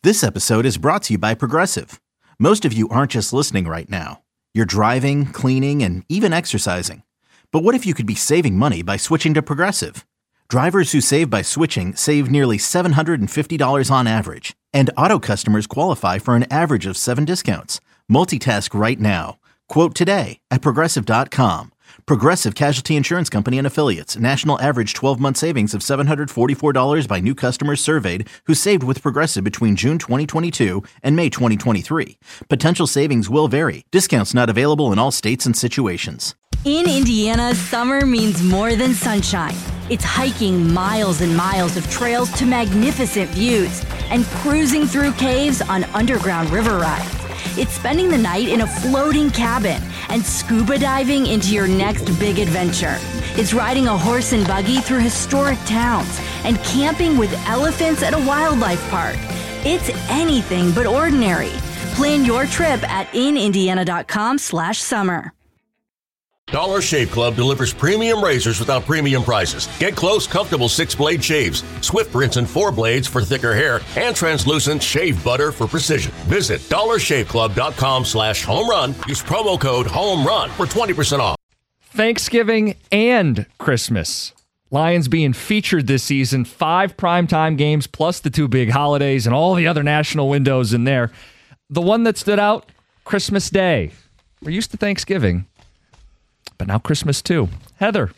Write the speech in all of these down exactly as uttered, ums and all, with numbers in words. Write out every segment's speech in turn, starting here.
This episode is brought to you by Progressive. Most of you aren't just listening right now. You're driving, cleaning, and even exercising. But what if you could be saving money by switching to Progressive? Drivers who save by switching save nearly seven hundred fifty dollars on average. And auto customers qualify for an average of seven discounts. Multitask right now. Quote today at Progressive dot com. Progressive Casualty Insurance Company and Affiliates. National average twelve-month savings of seven hundred forty-four dollars by new customers surveyed who saved with Progressive between June twenty twenty-two and May twenty twenty-three. Potential savings will vary. Discounts not available in all states and situations. In Indiana, summer means more than sunshine. It's hiking miles and miles of trails to magnificent views and cruising through caves on underground river rides. It's spending the night in a floating cabin and scuba diving into your next big adventure. It's riding a horse and buggy through historic towns and camping with elephants at a wildlife park. It's anything but ordinary. Plan your trip at in indiana dot com slash summer. Dollar Shave Club delivers premium razors without premium prices. Get close, comfortable six-blade shaves, swift rinse and four blades for thicker hair, and translucent shave butter for precision. Visit dollar shave club dot com slash home run. Use promo code HOMERUN for twenty percent off. Thanksgiving and Christmas. Lions being featured this season. Five primetime games plus the two big holidays and all the other national windows in there. The one that stood out, Christmas Day. We're used to Thanksgiving, but now Christmas too. Heather.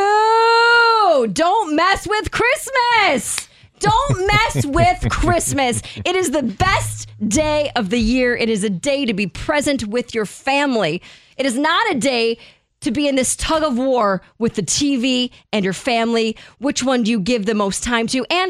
Boo! Don't mess with Christmas! Don't mess with Christmas. It is the best day of the year. It is a day to be present with your family. It is not a day to be in this tug of war with the T V and your family. Which one do you give the most time to? And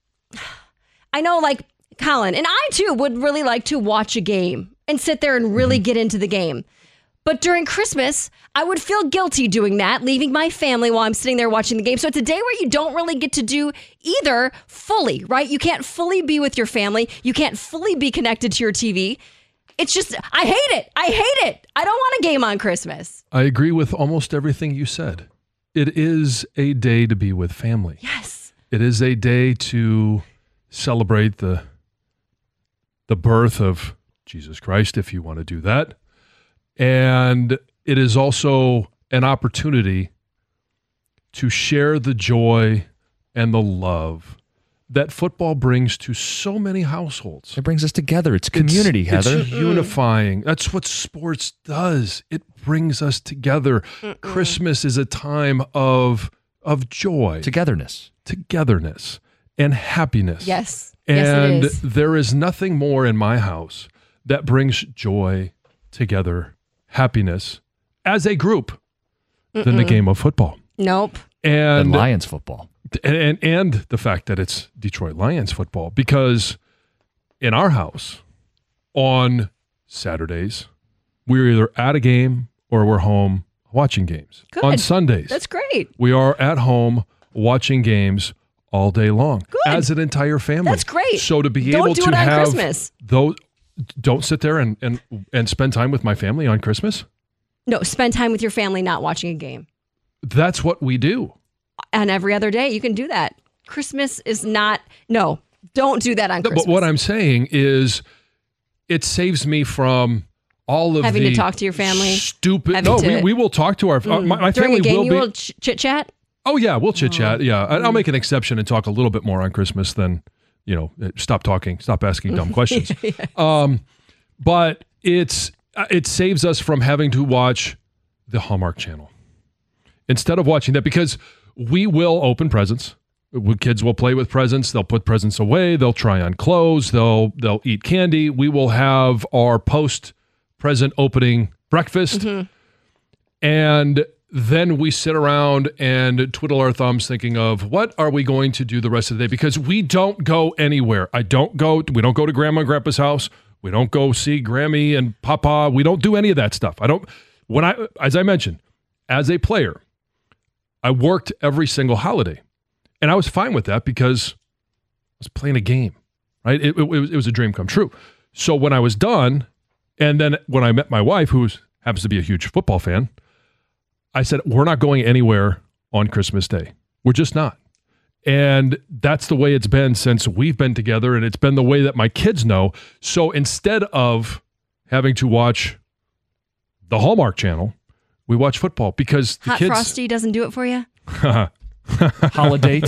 I know, like Colin, and I too would really like to watch a game and sit there and really get into the game. But during Christmas, I would feel guilty doing that, leaving my family while I'm sitting there watching the game. So it's a day where you don't really get to do either fully, right? You can't fully be with your family. You can't fully be connected to your T V. It's just, I hate it. I hate it. I don't want a game on Christmas. I agree with almost everything you said. It is a day to be with family. Yes. It is a day to celebrate the, the birth of Jesus Christ, if you want to do that. And it is also an opportunity to share the joy and the love that football brings to so many households. It brings us together. It's community, it's, Heather. It's unifying. That's what sports does. It brings us together. Mm-mm. Christmas is a time of of joy. Togetherness. Togetherness and happiness. Yes. And yes, it is. There is nothing more in my house that brings joy together, happiness as a group Mm-mm. than the game of football. Nope. And, and Lions football. And, and and the fact that it's Detroit Lions football, because in our house on Saturdays, we're either at a game or we're home watching games. Good. On Sundays, that's great. We are at home watching games all day long. Good. As an entire family. That's great. So to be don't able do to it on have Christmas. those, don't sit there and, and and spend time with my family on Christmas. No, spend time with your family, not watching a game. That's what we do. And every other day, you can do that. Christmas is not, no, don't do that on Christmas. But what I'm saying is it saves me from all of having the to talk to your family. Stupid. Having No, to, we, we will talk to our, mm, my, my during family a game, will you be. will ch- chit chat? Oh, yeah, we'll chit chat. Oh. Yeah. Mm. I'll make an exception and talk a little bit more on Christmas than, you know, stop talking, stop asking dumb questions. yes. Um, but it's it saves us from having to watch the Hallmark Channel instead of watching that, because we will open presents. Kids will play with presents. They'll put presents away. They'll try on clothes. They'll they'll eat candy. We will have our post-present opening breakfast. Mm-hmm. And then we sit around and twiddle our thumbs thinking of what are we going to do the rest of the day, because we don't go anywhere. I don't go, we don't go to Grandma and Grandpa's house. We don't go see Grammy and Papa. We don't do any of that stuff. I don't, when I, as I mentioned, as a player, I worked every single holiday, and I was fine with that because I was playing a game, right? It, it, it, was, it was a dream come true. So when I was done, and then when I met my wife, who happens to be a huge football fan, I said, we're not going anywhere on Christmas Day. We're just not. And that's the way it's been since we've been together, and it's been the way that my kids know. So instead of having to watch the Hallmark Channel, we watch football because the Hot kids... Frosty doesn't do it for you? Holiday.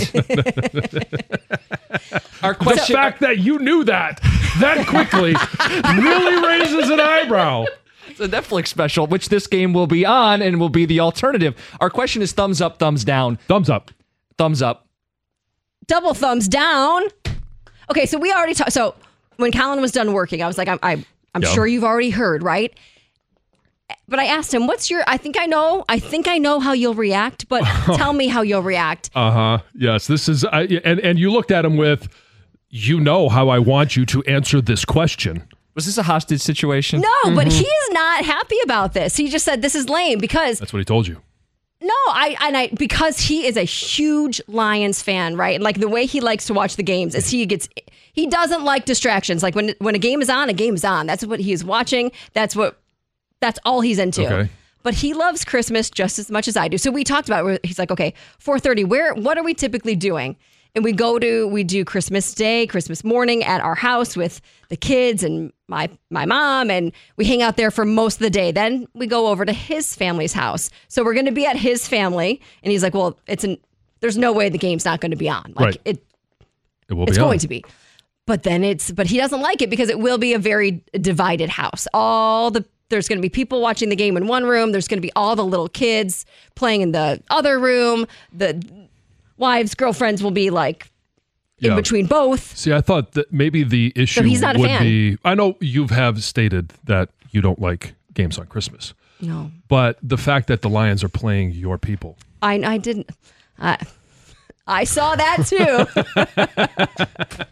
Our question, the fact that you knew that that quickly really raises an eyebrow. It's a Netflix special, which this game will be on and will be the alternative. Our question is thumbs up, thumbs down. Thumbs up. Thumbs up. Double thumbs down. Okay, so we already talked. So when Colin was done working, I was like, I'm, I, I'm Yeah. sure you've already heard, right? But I asked him, what's your, I think I know, I think I know how you'll react, but tell me how you'll react. Uh-huh. Yes, this is, I, and, and you looked at him with, you know how I want you to answer this question. Was this a hostage situation? No, but he's not happy about this. He just said this is lame because That's what he told you. no, I and I because he is a huge Lions fan, right? And like the way he likes to watch the games is he gets he doesn't like distractions. Like when when a game is on, a game is on. That's what he's watching. That's what that's all he's into. Okay. But he loves Christmas just as much as I do. So we talked about it. He's like, okay, four thirty, where what are we typically doing? And we go to, we do Christmas Day, Christmas morning at our house with the kids and my my mom, and we hang out there for most of the day. Then we go over to his family's house. So we're going to be at his family. And he's like, well, it's an, there's no way the game's not going to be on. Like Right. it, It will it's be going on. to be. But then it's, but he doesn't like it because it will be a very divided house. All the, there's going to be people watching the game in one room. There's going to be all the little kids playing in the other room. The wives, girlfriends will be like in Yeah. between both. See, I thought that maybe the issue he's not a would fan. be, I know you have stated that you don't like games on Christmas, No, but the fact that the Lions are playing your people. I, I didn't. I, I saw that too.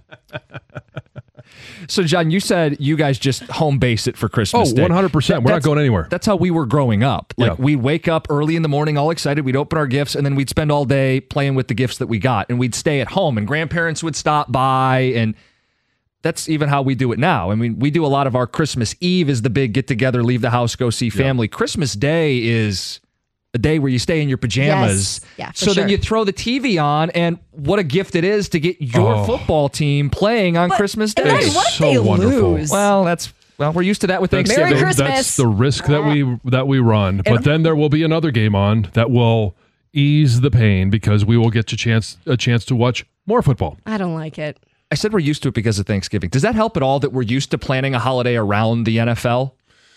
So, John, you said you guys just home base it for Christmas Oh, Day. one hundred percent. That- We're not that's- going anywhere. That's how we were growing up. Like, Yeah. we'd wake up early in the morning, all excited. We'd open our gifts, and then we'd spend all day playing with the gifts that we got. And we'd stay at home, and grandparents would stop by. And that's even how we do it now. I mean, we do a lot of our Christmas Eve is the big get-together, leave the house, go see family. Christmas Day is a day where you stay in your pajamas. Yes. Yeah, for so then sure. you throw the T V on, and what a gift it is to get your Oh. football team playing on But- Christmas and Day. then what if so they wonderful. lose? Well, that's well, we're used to that with That's, Merry Thanksgiving. Christmas. that's the risk that we that we run. But then there will be another game on that will ease the pain because we will get a chance a chance to watch more football. I don't like it. I said we're used to it because of Thanksgiving. Does that help at all that we're used to planning a holiday around the N F L?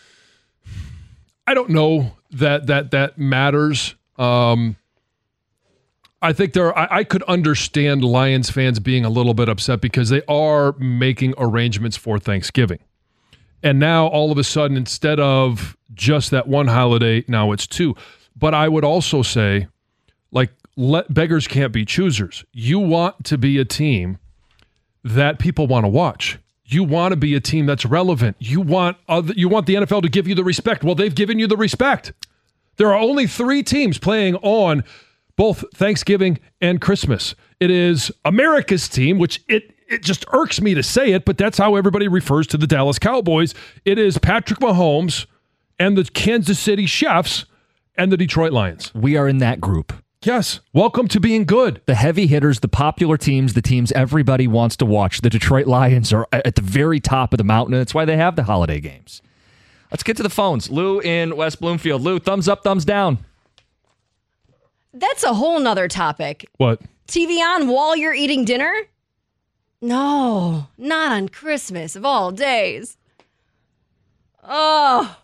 I don't know that that that matters. Um, I think there. I, I could understand Lions fans being a little bit upset because they are making arrangements for Thanksgiving, and now all of a sudden, instead of just that one holiday, now it's two. But I would also say, like, let beggars can't be choosers. You want to be a team that people want to watch. You want to be a team that's relevant. You want other, you want the N F L to give you the respect. Well, they've given you the respect. There are only three teams playing on both Thanksgiving and Christmas. It is America's team, which it it just irks me to say it, but that's how everybody refers to the Dallas Cowboys. It is Patrick Mahomes and the Kansas City Chiefs and the Detroit Lions. We are in that group. Yes. Welcome to being good. The heavy hitters, the popular teams, the teams everybody wants to watch. The Detroit Lions are at the very top of the mountain, and that's why they have the holiday games. Let's get to the phones. Lou in West Bloomfield. Lou, thumbs up, thumbs down. That's a whole nother topic. What? T V on while you're eating dinner? No, not on Christmas of all days. Oh,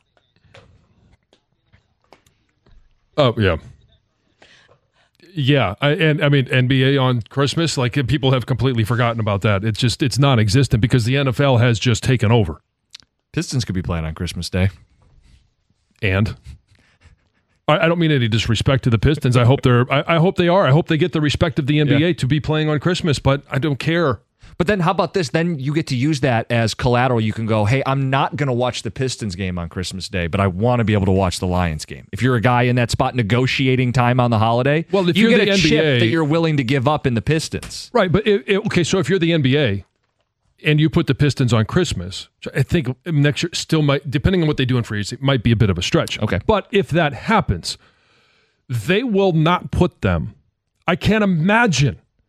Oh, yeah. Yeah, I, and I mean N B A on Christmas, like people have completely forgotten about that. It's just it's non-existent because the N F L has just taken over. Pistons could be playing on Christmas Day. And I, I don't mean any disrespect to the Pistons. I hope they're I, I hope they are. I hope they get the respect of the N B A Yeah. to be playing on Christmas, but I don't care. But then how about this? Then you get to use that as collateral. You can go, hey, I'm not going to watch the Pistons game on Christmas Day, but I want to be able to watch the Lions game. If you're a guy in that spot negotiating time on the holiday, Well, if you you're get the a N B A chip that you're willing to give up in the Pistons. Right, but it, it, okay, so if you're the N B A and you put the Pistons on Christmas, which I think next year still might, depending on what they do in free agency, it might be a bit of a stretch. Okay. But if that happens, they will not put them. I can't imagine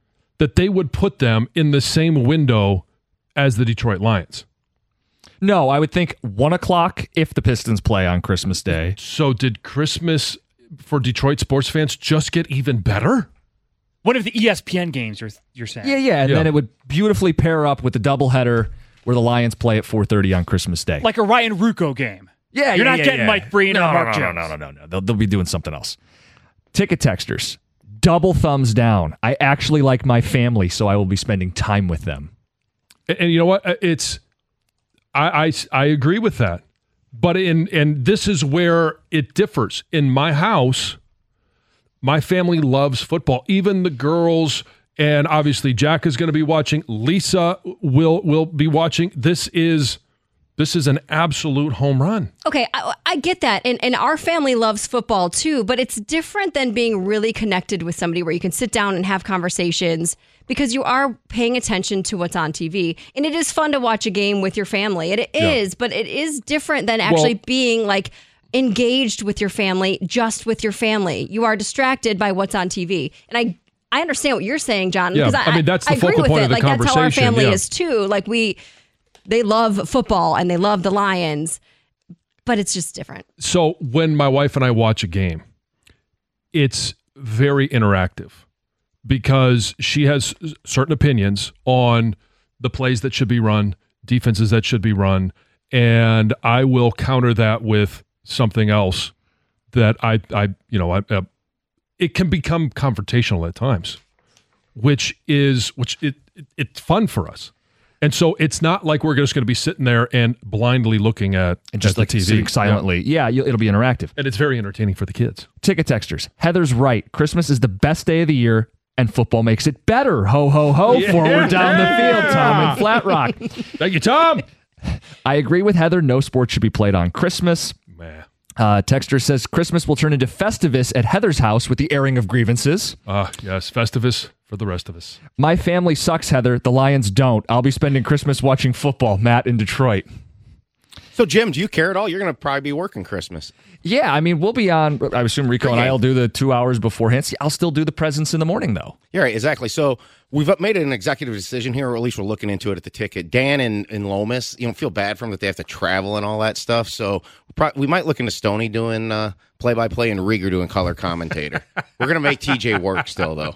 that they would put them in the same window as the Detroit Lions. No, I would think one o'clock if the Pistons play on Christmas Day. So did Christmas for Detroit sports fans just get even better? One of the E S P N games, you're, you're saying? Yeah, yeah, and Yeah. then it would beautifully pair up with the doubleheader where the Lions play at four thirty on Christmas Day. Like a Ryan Rucco game. Yeah, You're yeah, not yeah, getting yeah. Mike Breen no, or Mark no, Jones. No, no, no, no, no. They'll, they'll be doing something else. Ticket texters, double thumbs down. I actually like my family, so I will be spending time with them. And, and you know what? It's I, I I agree with that, but in and this is where it differs. In my house, my family loves football. Even the girls, and obviously Jack is going to be watching. Lisa will will be watching. This is this is an absolute home run. Okay, I, I get that. And, and our family loves football too, but it's different than being really connected with somebody where you can sit down and have conversations because you are paying attention to what's on T V. And it is fun to watch a game with your family. It Yeah. is, but it is different than actually Well- being like engaged with your family, just with your family. You are distracted by what's on T V. And I I understand what you're saying, John. Yeah, because I mean, that's the I agree focal with point it. of the like that's how our conversation, family yeah. is too. Like we they love football and they love the Lions, but it's just different. So when my wife and I watch a game, it's very interactive because she has certain opinions on the plays that should be run, defenses that should be run, and I will counter that with something else that I, I you know, I, uh, it can become confrontational at times, which is which it, it it's fun for us. And so it's not like we're just going to be sitting there and blindly looking at, And just at like the T V. sitting silently. Yeah, you'll, it'll be interactive. And it's very entertaining for the kids. Ticket texters, Heather's right. Christmas is the best day of the year, and football makes it better. Ho, ho, ho, Yeah. forward down the field, Tom in Flat Rock. Thank you, Tom. I agree with Heather. No sports should be played on Christmas. Man. Uh, Texter says Christmas will turn into Festivus at Heather's house with the airing of grievances. Ah, yes, Festivus for the rest of us. My family sucks, Heather. The Lions don't. I'll be spending Christmas watching football. Matt in Detroit. So, Jim, do you care at all? You're going to probably be working Christmas. Yeah, I mean, we'll be on. I assume Rico and Okay. I will do the two hours beforehand. See, I'll still do the presents in the morning, though. Yeah, right, exactly. So we've made an executive decision here, or at least we're looking into it at the ticket. Dan and, and Lomas, you don't feel bad for them that they have to travel and all that stuff. So pro- we might look into Stoney doing uh, play-by-play and Rieger doing color commentator. We're going to make T J work still, though.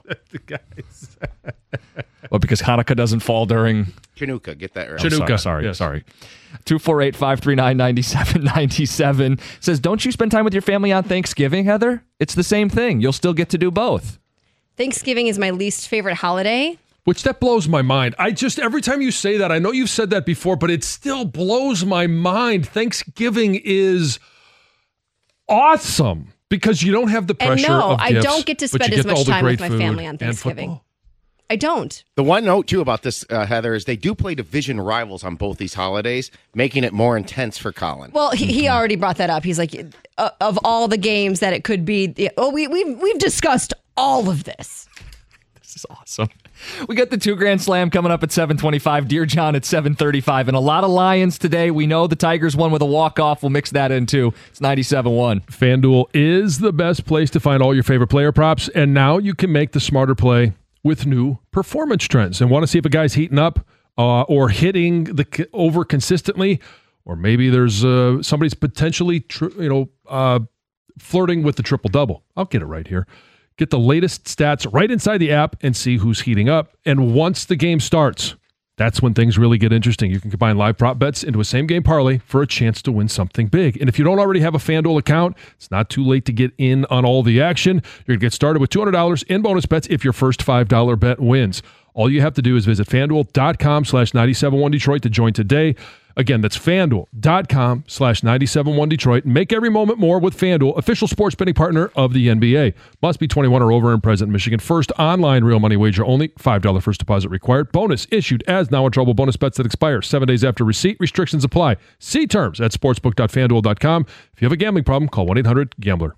Well, because Hanukkah doesn't fall during. Chinooka, get that right. Chinooka. Sorry, sorry, Yes. sorry. two four eight, five three nine, nine seven nine seven says, don't you spend time with your family on Thanksgiving, Heather? It's the same thing. You'll still get to do both. Thanksgiving is my least favorite holiday. Which that blows my mind. I just, every time you say that, I know you've said that before, but it still blows my mind. Thanksgiving is awesome because you don't have the And pressure no, of I gifts, don't get to but you spend as get all much the time with great my food family on and Thanksgiving. football. I don't. The one note, too, about this, uh, Heather, is they do play division rivals on both these holidays, making it more intense for Colin. Well, he, Mm-hmm. he already brought that up. He's like, uh, of all the games that it could be, oh, we, we've, we've discussed all of this. This is awesome. We got the two grand slam coming up at seven twenty-five. Dear John at seven thirty-five. And a lot of Lions today. We know the Tigers won with a walk-off. We'll mix that in too. It's ninety-seven one. FanDuel is the best place to find all your favorite player props, and now you can make the smarter play with new performance trends. And want to see if a guy's heating up uh, or hitting the c- over consistently, or maybe there's uh, somebody's potentially tr- you know uh, flirting with the triple double. I'll get it right here. Get the latest stats right inside the app and see who's heating up. And once the game starts, that's when things really get interesting. You can combine live prop bets into a same-game parlay for a chance to win something big. And if you don't already have a FanDuel account, it's not too late to get in on all the action. You're going to get started with two hundred dollars in bonus bets if your first five dollar bet wins. All you have to do is visit FanDuel.com slash 971 Detroit to join today. Again, that's FanDuel.com slash 971 Detroit. Make every moment more with FanDuel, official sports betting partner of the N B A. Must be twenty-one or over and present in Michigan. First online real money wager only. five dollars first deposit required. Bonus issued as now in trouble. Bonus bets that expire seven days after receipt. Restrictions apply. See terms at sportsbook dot fanduel dot com. If you have a gambling problem, call one eight hundred gambler.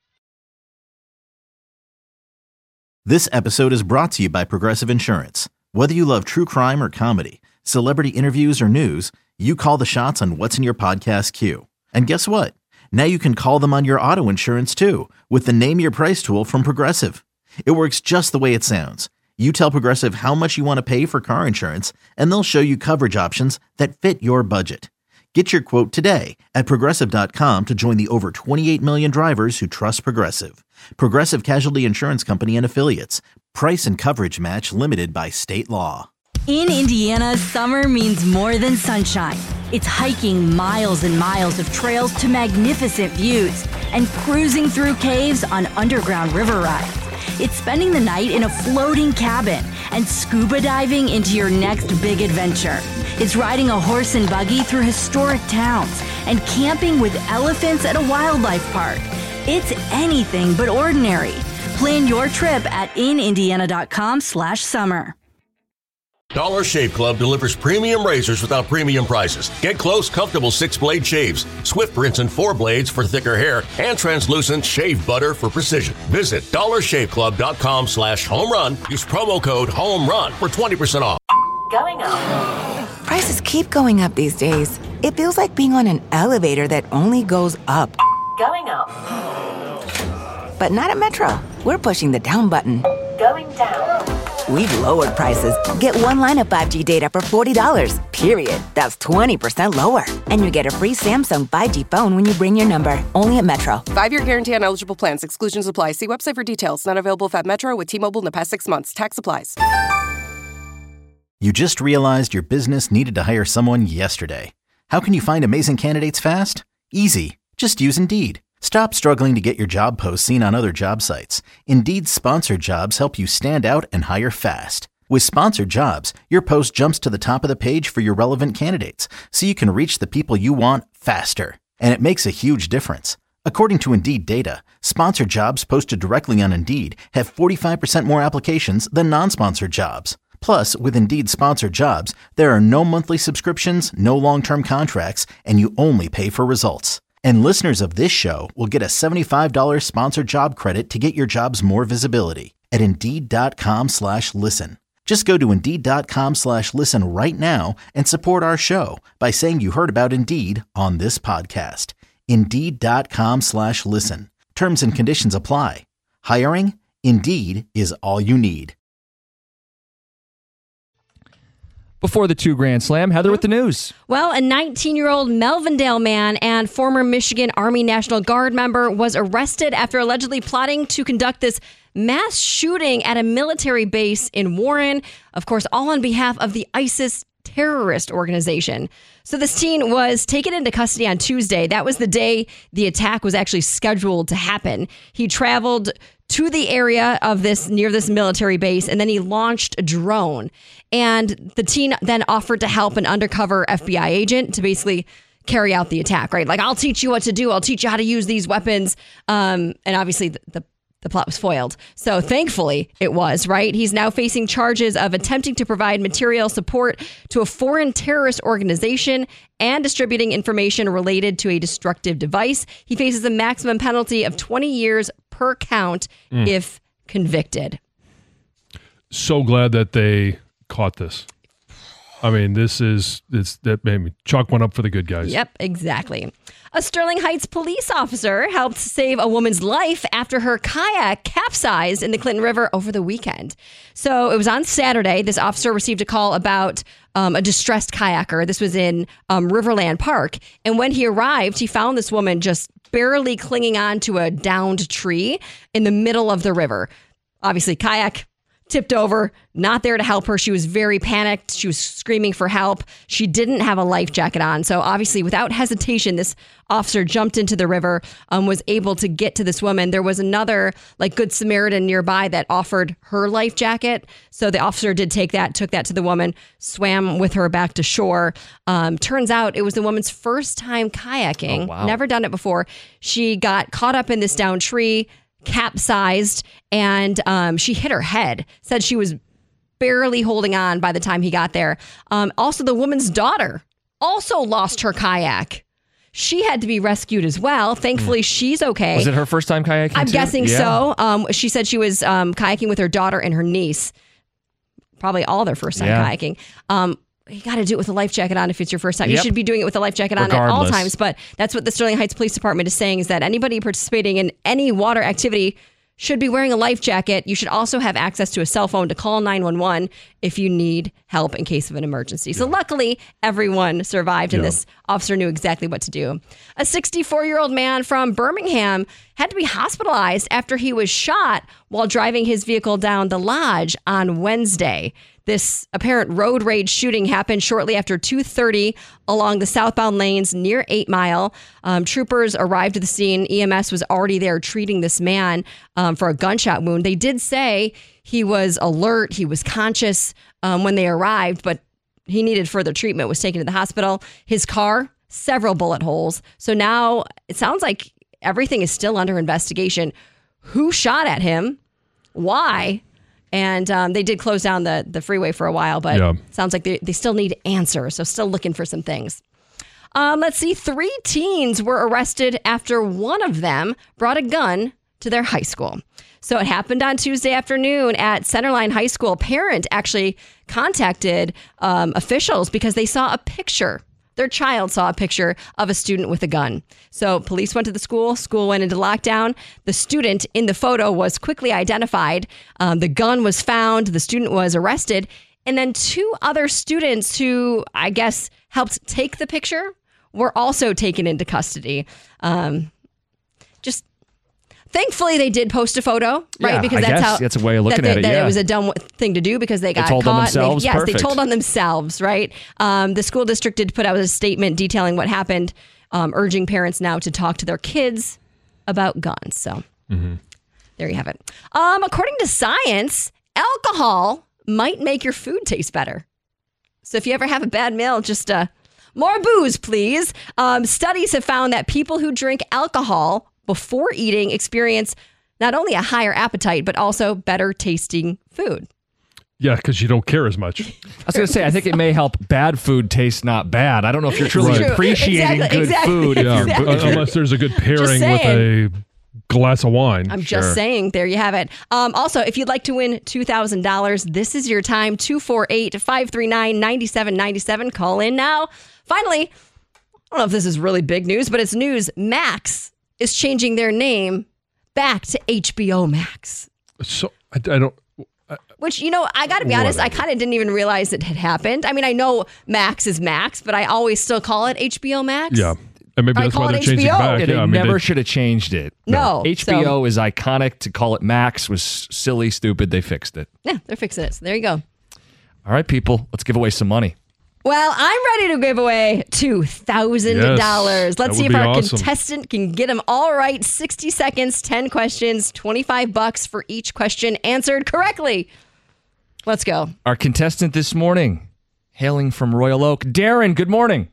This episode is brought to you by Progressive Insurance. Whether you love true crime or comedy, celebrity interviews or news, you call the shots on what's in your podcast queue. And guess what? Now you can call them on your auto insurance too with the Name Your Price tool from Progressive. It works just the way it sounds. You tell Progressive how much you want to pay for car insurance, and they'll show you coverage options that fit your budget. Get your quote today at Progressive dot com to join the over twenty-eight million drivers who trust Progressive. Progressive Casualty Insurance Company and Affiliates. Price and coverage match limited by state law. In Indiana, summer means more than sunshine. It's hiking miles and miles of trails to magnificent views and cruising through caves on underground river rides. It's spending the night in a floating cabin and scuba diving into your next big adventure. It's riding a horse and buggy through historic towns and camping with elephants at a wildlife park. It's anything but ordinary. Plan your trip at in indiana dot com slash summer. Dollar Shave Club delivers premium razors without premium prices. Get close, comfortable six-blade shaves, Swift rinse and four blades for thicker hair, and translucent shave butter for precision. Visit dollar shave club dot com slash home run. Use promo code HOME-RUN for twenty percent off. Going up. Prices keep going up these days. It feels like being on an elevator that only goes up. Going up. But not at Metro. We're pushing the down button. Going down. We've lowered prices. Get one line of five G data for forty dollars, period. That's twenty percent lower. And you get a free Samsung five G phone when you bring your number. Only at Metro. Five-year guarantee on eligible plans. Exclusions apply. See website for details. Not available at Metro with T-Mobile in the past six months. Tax applies. You just realized your business needed to hire someone yesterday. How can you find amazing candidates fast? Easy. Just use Indeed. Stop struggling to get your job posts seen on other job sites. Indeed's sponsored jobs help you stand out and hire fast. With sponsored jobs, your post jumps to the top of the page for your relevant candidates, so you can reach the people you want faster. And it makes a huge difference. According to Indeed data, sponsored jobs posted directly on Indeed have forty-five percent more applications than non-sponsored jobs. Plus, with Indeed sponsored jobs, there are no monthly subscriptions, no long-term contracts, and you only pay for results. And listeners of this show will get a seventy-five dollars sponsored job credit to get your jobs more visibility at Indeed.com slash listen. Just go to Indeed.com slash listen right now and support our show by saying you heard about Indeed on this podcast. Indeed.com slash listen. Terms and conditions apply. Hiring? Indeed is all you need. Before the two Grand Slam, Heather with the news. Well, a nineteen-year-old Melvindale man and former Michigan Army National Guard member was arrested after allegedly plotting to conduct this mass shooting at a military base in Warren. Of course, all on behalf of the ISIS terrorist organization. So this teen was taken into custody on Tuesday. That was the day the attack was actually scheduled to happen. He traveled to the area of this near this military base, and then he launched a drone. And the teen then offered to help an undercover F B I agent to basically carry out the attack, right? Like, I'll teach you what to do. I'll teach you how to use these weapons. Um, and obviously the, the The plot was foiled. So thankfully it was, right? He's now facing charges of attempting to provide material support to a foreign terrorist organization and distributing information related to a destructive device. He faces a maximum penalty of twenty years per count mm. if convicted. So glad that they caught this. I mean, this is, it's, that made me chalk one up for the good guys. Yep, exactly. A Sterling Heights police officer helped save a woman's life after her kayak capsized in the Clinton River over the weekend. So it was on Saturday. This officer received a call about um, a distressed kayaker. This was in um, Riverland Park. And when he arrived, he found this woman just barely clinging on to a downed tree in the middle of the river. Obviously, kayak tipped over, not there to help her. She was very panicked. She was screaming for help. She didn't have a life jacket on. So obviously, without hesitation, this officer jumped into the river, um, was able to get to this woman. There was another like Good Samaritan nearby that offered her life jacket. So the officer did take that, took that to the woman, swam with her back to shore. Um, turns out it was the woman's first time kayaking. Oh, wow. Never done it before. She got caught up in this downed tree, capsized, and um, she hit her head. Said she was barely holding on by the time he got there. Um, also, the woman's daughter also lost her kayak. She had to be rescued as well. Thankfully, she's okay. Was it her first time kayaking? I'm too? guessing yeah. so. Um, she said she was um, kayaking with her daughter and her niece. Probably all their first time yeah. kayaking. Um, you got to do it with a life jacket on if it's your first time. Yep. You should be doing it with a life jacket on Regardless. at all times. But that's what the Sterling Heights Police Department is saying, is that anybody participating in any water activity should be wearing a life jacket. You should also have access to a cell phone to call nine one one if you need help in case of an emergency. So luckily, everyone survived, and Yeah. this officer knew exactly what to do. A sixty-four-year-old man from Birmingham had to be hospitalized after he was shot while driving his vehicle down the Lodge on Wednesday. This apparent road rage shooting happened shortly after two thirty along the southbound lanes near eight mile. Um, troopers arrived at the scene. E M S was already there treating this man um, for a gunshot wound. They did say he was alert, he was conscious um, when they arrived, but he needed further treatment, was taken to the hospital. His car, several bullet holes. So now it sounds like everything is still under investigation. Who shot at him? Why? And um, they did close down the, the freeway for a while, but Yeah. it sounds like they, they still need answers. So still looking for some things. Um, let's see. Three teens were arrested after one of them brought a gun to their high school. So it happened on Tuesday afternoon at Centerline High School. A parent actually contacted um, officials because they saw a picture. Their child saw a picture of a student with a gun. So police went to the school. School went into lockdown. The student in the photo was quickly identified. Um, the gun was found. The student was arrested. And then two other students who, I guess, helped take the picture were also taken into custody. Um, just thankfully, they did post a photo, right? Yeah, because I that's guess how that's a way of looking that, at it, that yeah. it was a dumb thing to do because they got told on caught. and they- themselves? yes, Perfect. they told on themselves, right? Um, the school district did put out a statement detailing what happened, um, urging parents now to talk to their kids about guns. So there you have it. Um, according to science, alcohol might make your food taste better. So if you ever have a bad meal, just uh, more booze, please. Um, studies have found that people who drink alcohol before eating experience not only a higher appetite, but also better tasting food. Yeah, because you don't care as much. I was going to say, I think it may help bad food taste not bad. I don't know if you're truly Right. appreciating Exactly, good exactly. food. if Yeah, you're- but if you're- unless there's a good pairing with saying. a glass of wine. I'm just saying, there you have it. Um, also, if you'd like to win two thousand dollars, this is your time. two four eight, five three nine, nine seven nine seven. Call in now. Finally, I don't know if this is really big news, but it's news. Max is changing their name back to H B O Max. So I, I don't. Which, you know, I got to be honest, I kind of didn't even realize it had happened. I mean, I know Max is Max, but I always still call it H B O Max. Yeah, and maybe I that's call why it they're changing H B O. back. Yeah, Yeah, they I mean, never they- should have changed it. No, H B O is iconic. To call it Max was silly, stupid. They fixed it. Yeah, they're fixing it. So there you go. All right, people, let's give away some money. Well, I'm ready to give away two thousand dollars. Yes, Let's that see would if be our awesome. contestant can get them all right. sixty seconds, ten questions, twenty-five bucks for each question answered correctly. Let's go. Our contestant this morning, hailing from Royal Oak, Darren, good morning.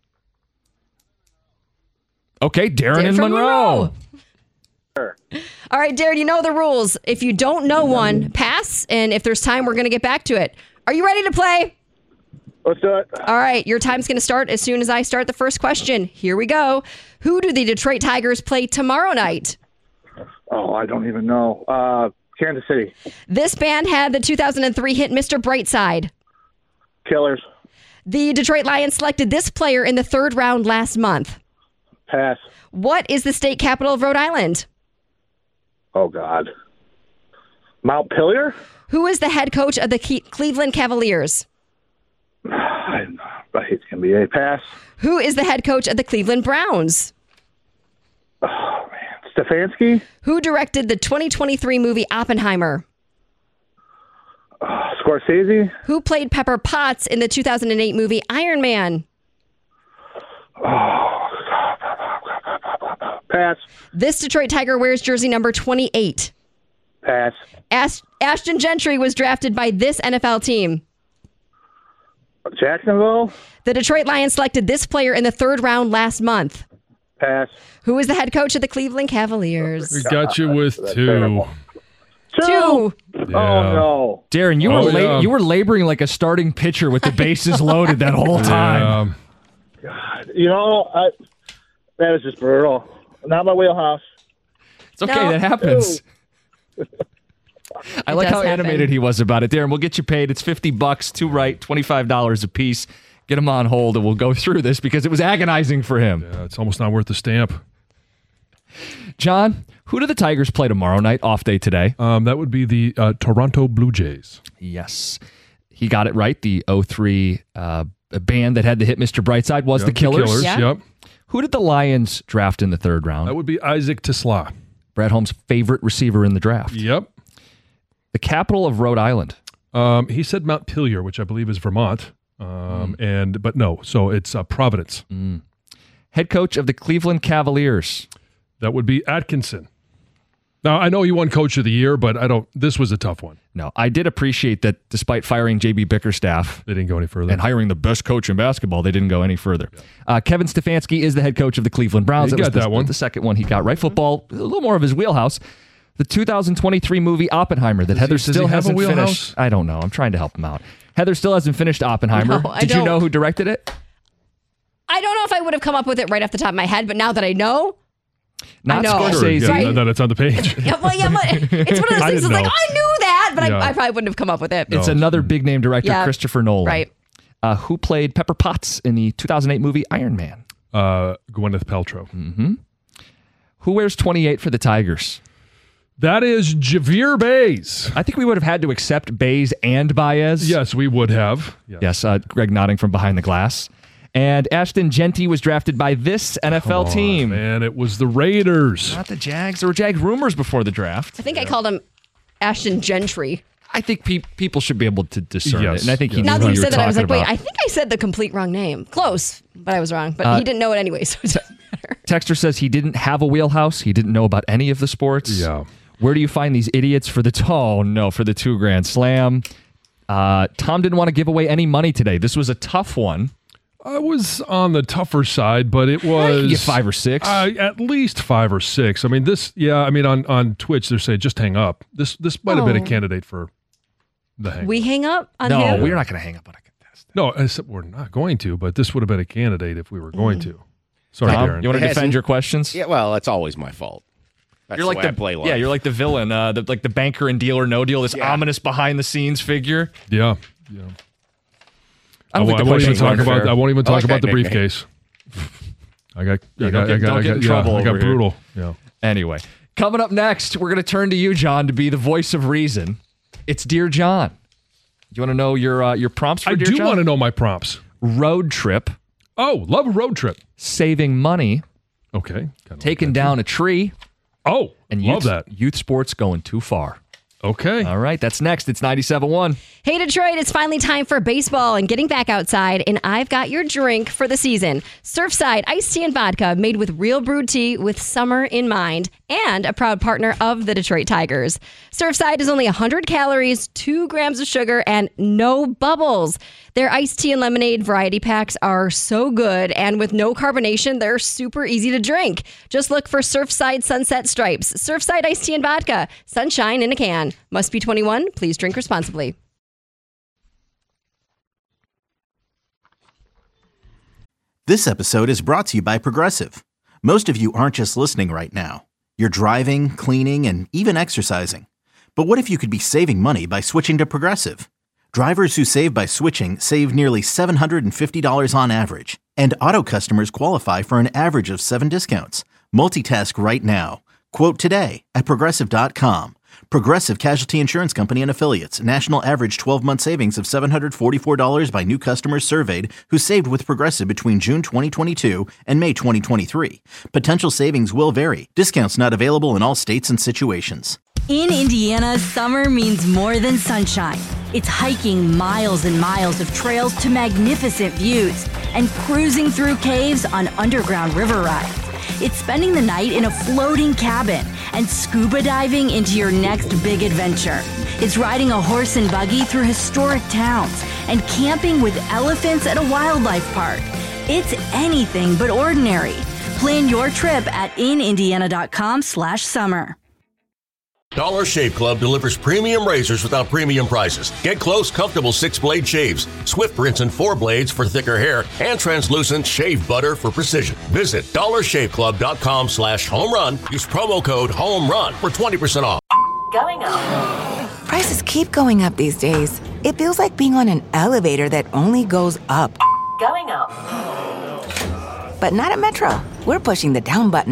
Okay, Darren, Darren in from Monroe. All right, Darren, you know the rules. If you don't know one, pass. And if there's time, we're going to get back to it. Are you ready to play? Let's do it. All right, your time's going to start as soon as I start the first question. Here we go. Who do the Detroit Tigers play tomorrow night? Oh, I don't even know. Uh, Kansas City. This band had the two thousand three hit Mister Brightside. Killers. The Detroit Lions selected this player in the third round last month. Pass. What is the state capital of Rhode Island? Oh, God. Mount Pillier? Who is the head coach of the Ke- Cleveland Cavaliers? I, I hate it's going to be a pass. Who is the head coach of the Cleveland Browns? Oh, man. Stefanski? Who directed the twenty twenty-three movie Oppenheimer? Oh, Scorsese? Who played Pepper Potts in the two thousand eight movie Iron Man? Oh, pass. This Detroit Tiger wears jersey number twenty-eight. Pass. Ash- Ashton Gentry was drafted by this N F L team. Jacksonville? The Detroit Lions selected this player in the third round last month. Pass. Who is the head coach of the Cleveland Cavaliers? We got you with two. terrible. Two. Oh, no. Darren, you Oh, were la- yeah. you were laboring like a starting pitcher with the bases loaded that whole time. Yeah. You know, I, that is just brutal. Not my wheelhouse. It's okay, No. that happens. I like does how happen. animated he was about it. Darren, we'll get you paid. It's fifty bucks, two right, twenty-five dollars a piece. Get him on hold and we'll go through this because it was agonizing for him. Yeah, it's almost not worth the stamp. John, who do the Tigers play tomorrow night? Off day today. Um, that would be the uh, Toronto Blue Jays. Yes. He got it right. The oh three uh, band that had the hit Mister Brightside was Yep, the Killers. The Killers, Yeah. yep. Who did the Lions draft in the third round? That would be Isaac Tisla. Brad Holmes' favorite receiver in the draft. Yep. The capital of Rhode Island. Um, he said Montpelier, which I believe is Vermont. Um, mm. And But no, so it's uh, Providence. Mm. Head coach of the Cleveland Cavaliers. That would be Atkinson. Now, I know he won Coach of the Year, but I don't. This was a tough one. No, I did appreciate that despite firing J B Bickerstaff, they didn't go any further. And hiring the best coach in basketball, they didn't go any further. Yeah. Uh, Kevin Stefanski is the head coach of the Cleveland Browns. He that got was the, that one. The second one he got right. Football, a little more of his wheelhouse. The two thousand twenty-three movie Oppenheimer that does Heather he, still does he have hasn't a wheelhouse? finished. I don't know. I'm trying to help him out. Heather still hasn't finished Oppenheimer. No, I Did you don't. know who directed it? I don't know if I would have come up with it right off the top of my head, but now that I know, Not I know. Scorsese. Yeah, Right? that it's on the page. yeah, well, yeah, but it's one of those I things that's didn't like, know. I knew that, but Yeah. I, I probably wouldn't have come up with it. It's No. another big name director, Yeah. Christopher Nolan. Right. Uh, who played Pepper Potts in the two thousand eight movie Iron Man? Uh, Gwyneth Paltrow. Mm-hmm. Who wears twenty-eight for the Tigers? That is Javier Baez. I think we would have had to accept Baez and Baez. Yes, we would have. Yeah. Yes, uh, Greg nodding from behind the glass. And Ashton Genty was drafted by this N F L Come on, team. Man, it was the Raiders. Not the Jags. There were Jag rumors before the draft. I think I called him Ashton Gentry. I think pe- people should be able to discern Yes, it. And I think he yes. knew Now who that you you were said that, I was like, talking wait, about. I think I said the complete wrong name. Close, but I was wrong. But Uh, he didn't know it anyway, so it doesn't matter. Texter says he didn't have a wheelhouse. He didn't know about any of the sports. Yeah. Where do you find these idiots for the oh no for the two grand slam? Uh, Tom didn't want to give away any money today. This was a tough one. I was on the tougher side, but it was You get five or six. Uh, at least five or six. I mean, this. Yeah, I mean, on, on Twitch they're saying just hang up. This this might have been a Oh. candidate for the hang. We hang up on no, him? we're not going to hang up on a contestant. no, I said we're not going to, but this would have been a candidate if we were going Mm. to. Sorry, Tom, Darren. you want to It defend hasn't- your questions? Yeah, well, it's always my fault. That's You're like the, the way I play life. yeah, you're like the villain, uh, the, like the banker in Deal or No Deal, this Yeah. ominous behind the scenes figure. yeah. yeah. I I, don't won't- think I the won't even questions talk were about. unfair. I won't even I talk like about that the nickname. briefcase. I got. Yeah, I don't got. get- I got. don't I get got, in yeah, trouble I got over here. brutal. Yeah. Anyway, coming up next, we're going to turn to you, John, to be the voice of reason. It's Dear John. Do you want to know your uh, your prompts for I Dear do John? want to know my prompts. Road trip, Oh, love a road trip. saving money, Okay. Kinda like taking that, down a tree, too. Oh, and love youth, that. youth sports going too far. Okay. All right, that's next. It's ninety-seven point one. Hey, Detroit, it's finally time for baseball and getting back outside, and I've got your drink for the season. Surfside iced tea and vodka made with real brewed tea with summer in mind, and a proud partner of the Detroit Tigers. Surfside is only one hundred calories, two grams of sugar, and no bubbles. Their iced tea and lemonade variety packs are so good, and with no carbonation, they're super easy to drink. Just look for Surfside Sunset Stripes, Surfside iced tea and vodka, sunshine in a can. Must be twenty-one. Please drink responsibly. This episode is brought to you by Progressive. Most of you aren't just listening right now. You're driving, cleaning, and even exercising. But what if you could be saving money by switching to Progressive? Drivers who save by switching save nearly seven hundred fifty dollars on average. And auto customers qualify for an average of seven discounts. Multitask right now. Quote today at Progressive dot com. Progressive Casualty Insurance Company and Affiliates. National average twelve-month savings of seven hundred forty-four dollars by new customers surveyed who saved with Progressive between June twenty twenty-two and May twenty twenty-three. Potential savings will vary. Discounts not available in all states and situations. In Indiana, summer means more than sunshine. It's hiking miles and miles of trails to magnificent views and cruising through caves on underground river rides. It's spending the night in a floating cabin and scuba diving into your next big adventure. It's riding a horse and buggy through historic towns and camping with elephants at a wildlife park. It's anything but ordinary. Plan your trip at inindiana.com slash summer. Dollar Shave Club delivers premium razors without premium prices. Get close, comfortable six-blade shaves, swift rinse and four blades for thicker hair, and translucent shave butter for precision. Visit dollarshaveclub.com slash home run. Use promo code home run for twenty percent off. Going up. Prices keep going up these days. It feels like being on an elevator that only goes up. Going up. But not at Metro. We're pushing the down button.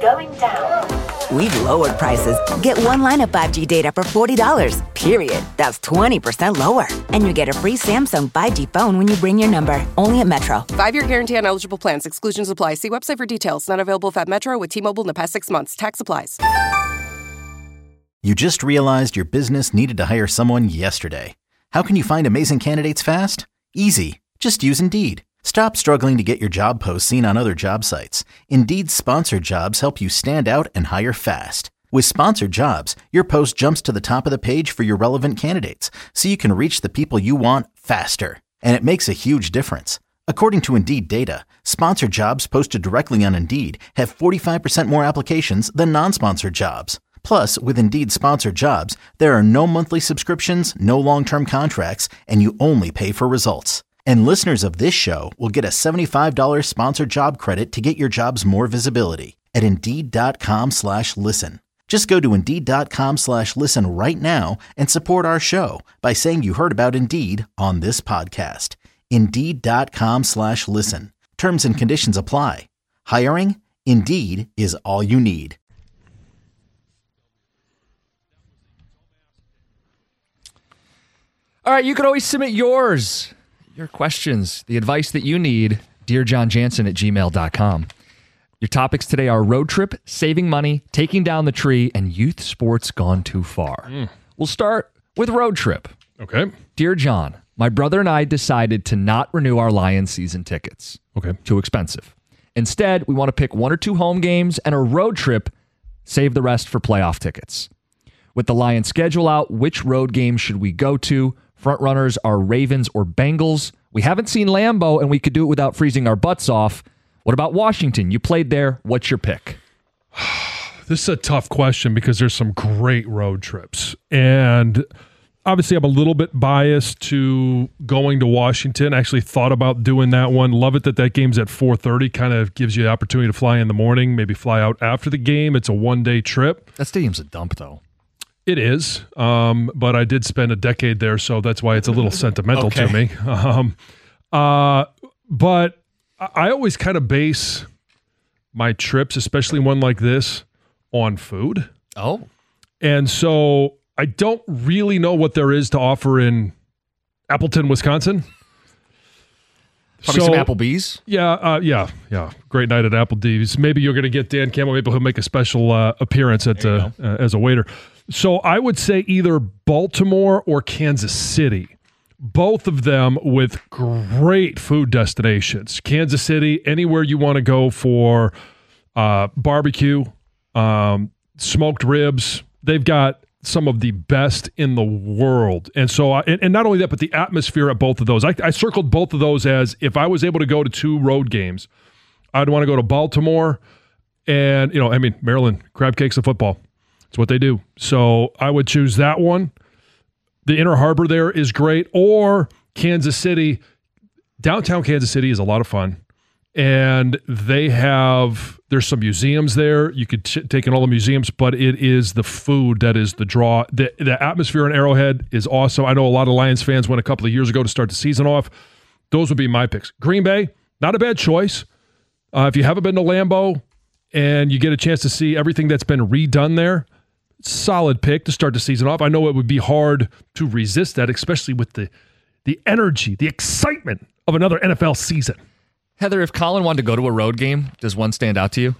going down. We've lowered prices. Get one line of five G data for forty dollars, period. That's twenty percent lower. And you get a free Samsung five G phone when you bring your number. Only at Metro. Five-year guarantee on eligible plans. Exclusions apply. See website for details. Not available if at Metro with T-Mobile in the past six months. Tax applies. You just realized your business needed to hire someone yesterday. How can you find amazing candidates fast? Easy. Just use Indeed. Stop struggling to get your job posts seen on other job sites. Indeed's sponsored jobs help you stand out and hire fast. With sponsored jobs, your post jumps to the top of the page for your relevant candidates, so you can reach the people you want faster. And it makes a huge difference. According to Indeed data, sponsored jobs posted directly on Indeed have forty-five percent more applications than non-sponsored jobs. Plus, with Indeed sponsored jobs, there are no monthly subscriptions, no long-term contracts, and you only pay for results. And listeners of this show will get a seventy-five dollars sponsored job credit to get your jobs more visibility at Indeed.com slash listen. Just go to Indeed.com slash listen right now and support our show by saying you heard about Indeed on this podcast. Indeed.com slash listen. Terms and conditions apply. Hiring? Indeed is all you need. All right, you can always submit yours. Your questions, the advice that you need, dear john jansen at gmail dot com. Your topics today are road trip, saving money, taking down the tree, and youth sports gone too far. Mm. We'll start with road trip. Okay. Dear John, my brother and I decided to not renew our Lions season tickets. Okay. Too expensive. Instead, we want to pick one or two home games and a road trip, save the rest for playoff tickets. With the Lions schedule out, which road game should we go to? Front runners are Ravens or Bengals. We haven't seen Lambeau, and we could do it without freezing our butts off. What about Washington? You played there. What's your pick? This is a tough question because there's some great road trips. And obviously, I'm a little bit biased to going to Washington. I actually thought about doing that one. Love it that that game's at four thirty. Kind of gives you the opportunity to fly in the morning, maybe fly out after the game. It's a one-day trip. That stadium's a dump, though. It is, um, but I did spend a decade there, so that's why it's a little sentimental okay. to me. Um, uh, but I always kind of base my trips, especially one like this, on food. Oh. And so I don't really know what there is to offer in Appleton, Wisconsin. Probably so, some Applebee's. Yeah, uh, yeah, yeah. Great night at Applebee's. Maybe you're going to get Dan Campbell. Maybe he'll make a special uh, appearance at uh, uh, as a waiter. So I would say either Baltimore or Kansas City. Both of them with great food destinations. Kansas City, anywhere you want to go for uh, barbecue, um, smoked ribs. They've got some of the best in the world. And so, I, and, and not only that, but the atmosphere at both of those. I, I circled both of those as if I was able to go to two road games, I'd want to go to Baltimore and, you know, I mean, Maryland, crab cakes and football. It's what they do. So I would choose that one. The Inner Harbor there is great. Or Kansas City. Downtown Kansas City is a lot of fun. And they have, there's some museums there. You could t- take in all the museums, but it is the food that is the draw. The, the atmosphere in Arrowhead is awesome. I know a lot of Lions fans went a couple of years ago to start the season off. Those would be my picks. Green Bay, not a bad choice. Uh, if you haven't been to Lambeau and you get a chance to see everything that's been redone there, solid pick to start the season off. I know it would be hard to resist that, especially with the the energy, the excitement of another N F L season. Heather, if Colin wanted to go to a road game, does one stand out to you?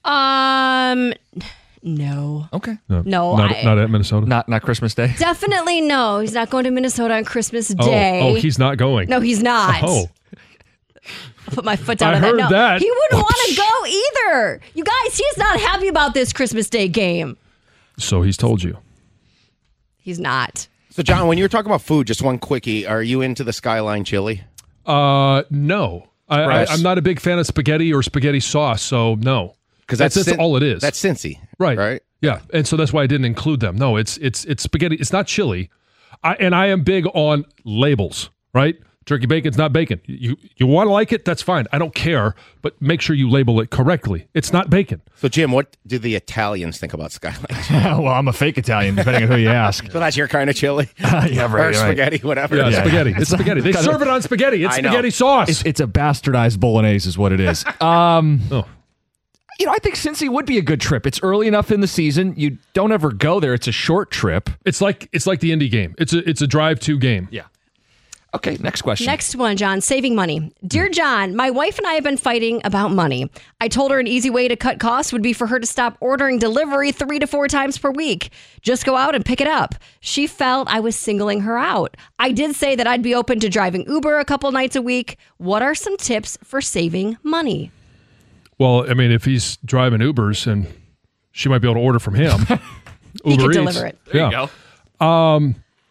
Um, no. Okay. No, No, not, I- not at Minnesota. Not not Christmas Day? Definitely no. He's not going to Minnesota on Christmas Oh, Day. oh, he's not going. No, he's not. Oh, I'll put my foot down I on heard that. No, that. he wouldn't want to go either. You guys, he's not happy about this Christmas Day game. so he's told you. He's not. So, John, when you were talking about food, just one quickie. Are you into the Skyline chili? Uh, no. I, I, Right. I'm not a big fan of spaghetti or spaghetti sauce, so no. Because That's, that's, that's Cin- all it is. That's Cincy, Right. Right. Yeah, and so that's why I didn't include them. No, it's it's it's spaghetti. It's not chili. I, and I am big on labels, right? Turkey bacon's not bacon. You you want to like it, that's fine. I don't care, but make sure you label it correctly. It's not bacon. So, Jim, what do the Italians think about Skyline? Well, I'm a fake Italian, depending on who you ask. So that's your kind of chili? yeah, right, or right. spaghetti, whatever. Yeah, Yeah. spaghetti. It's spaghetti. They serve it on spaghetti. It's I know. spaghetti sauce. It's, it's a bastardized bolognese is what it is. Um, oh. You know, I think Cincy would be a good trip. It's early enough in the season. You don't ever go there. It's a short trip. It's like it's like the Indy game. It's a it's a drive-to game. Yeah. Okay, next question. Next one, John, saving money. Dear John, my wife and I have been fighting about money. I told her an easy way to cut costs would be for her to stop ordering delivery three to four times per week. Just go out and pick it up. She felt I was singling her out. I did say that I'd be open to driving Uber a couple nights a week. What are some tips for saving money? Well, I mean, if he's driving Ubers, and she might be able to order from him. He Uber can Eats. deliver it. There yeah. you go. Um,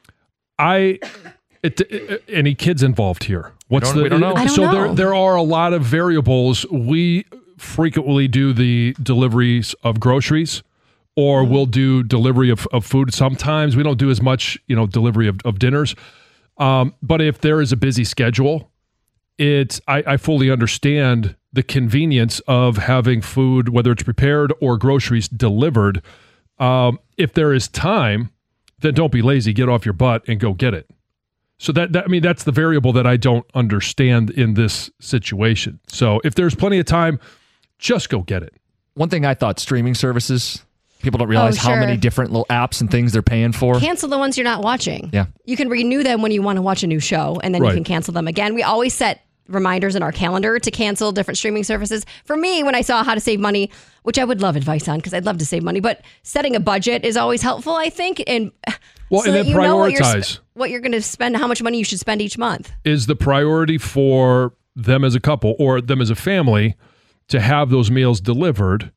I it, it, any kids involved here? What's don't- the? we don't know. I don't so know. there there are a lot of variables. We frequently do the deliveries of groceries, or we'll do delivery of, of food. Sometimes we don't do as much, you know, delivery of, of dinners. Um, but if there is a busy schedule, it's I, I fully understand the convenience of having food, whether it's prepared or groceries delivered. Um, if there is time, then don't be lazy. Get off your butt and go get it. So that, that I mean, that's the variable that I don't understand in this situation. So if there's plenty of time, just go get it. One thing I thought, streaming services, people don't realize Oh, how sure. many different little apps and things they're paying for. Cancel the ones you're not watching. Yeah. You can renew them when you want to watch a new show, and then Right. you can cancel them again. We always set reminders in our calendar to cancel different streaming services. For me, when I saw how to save money, which I would love advice on because I'd love to save money, but setting a budget is always helpful, I think. And Well, so and that then you know what you're, prioritize. sp- what you're going to spend, how much money you should spend each month. Is the priority for them as a couple or them as a family to have those meals delivered,